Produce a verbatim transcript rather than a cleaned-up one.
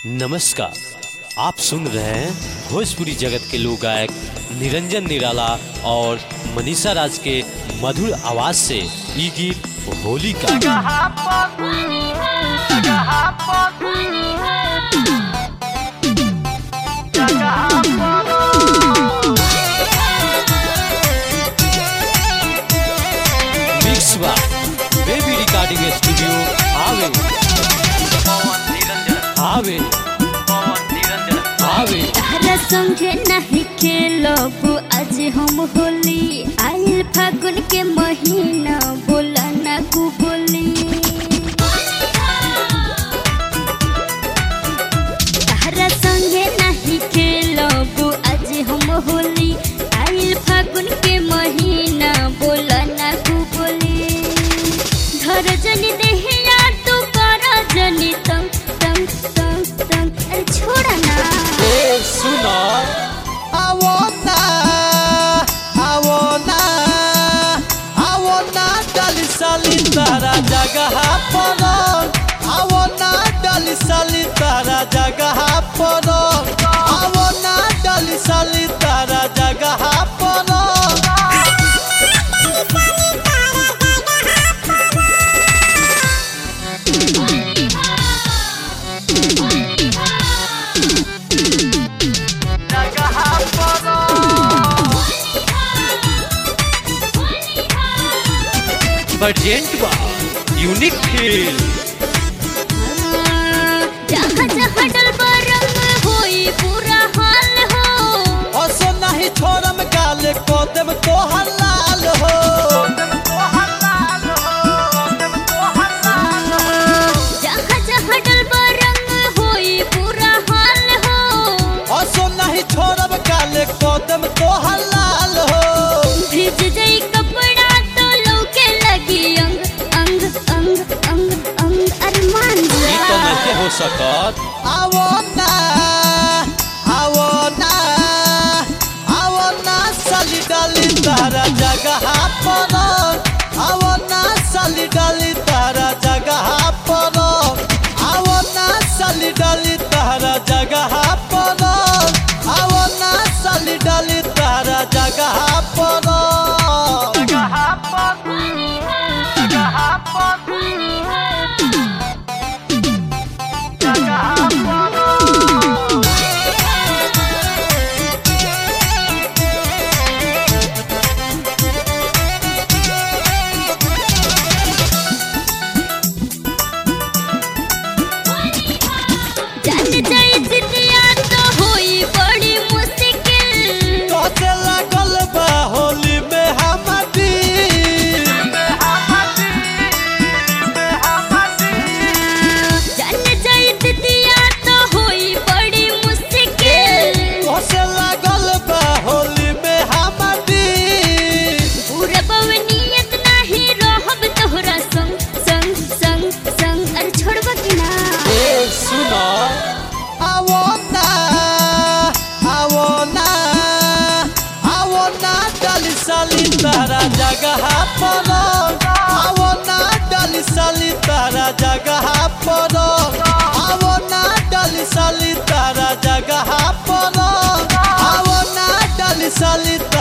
नमस्कार, आप सुन रहे हैं भोजपुरी जगत के लोक गायक निरंजन निराला और मनीषा राज के मधुर आवाज से ये गीत होली का। Mix by baby recording studio आवे आवे आवे। तारा संगे नहीं खेलब आज हम होली, आइल फागुन के महीना बोला ना कु बोली। तारा संगे नहीं खेलब आज हम होली, आइल फागुन के महीना बोला ना कु बोली। धर जनी देहिया तू कर जनी तंग तंग तंग तंग, अरे छोड़ा ना। ए सुनो आवो ना आवो ना आवो ना डाली साली तारा जगह पर, आवो ना डाली साली तारा जगह पर, आवो ना डाली साली तारा जगह पर। अर्जेंट बा यूनिक फील। जहाँ जहाँ डलबा रंग होई पूरा हाल हो, असो नहीं छोड़म गाले को देव तो हलाल हो। जहाँ जहाँ डलबा रंग होई पूरा हाल हो, असो नहीं छोड़म गाले को देव तो हलाल हो। भीज जाई कपड़ा तो लौके लगी अंग अंग अंग अंग अंग, अरे मान जा। ये तो नहीं हो सकत। आवो ना आवो ना आवो ना साली डाली तारा जगह पर, आवो ना साली डाली तारा जगह पर, आवो ना साली डाली तारा जगह पर, आवो ना साली डाली तारा जगह पर। जान जाई जितिया तो होई बड़ी मुश्किल, तोते लागल बा होली में हमदी। जान जाई जितिया तो होई बड़ी मुश्किल। तोते लागल बा होली में हमदी। पूरा बवनियत नहीं रहब तोहरा संग संग संग संग, अरे छोड़बा कि ना। ए सुनो आवो ना आवो ना आवो ना डाली साली तारा जगह पर, आवो ना डाली साली तारा जगह पर, आवो ना डाली साली तारा जगह पर, आवो ना डाली साली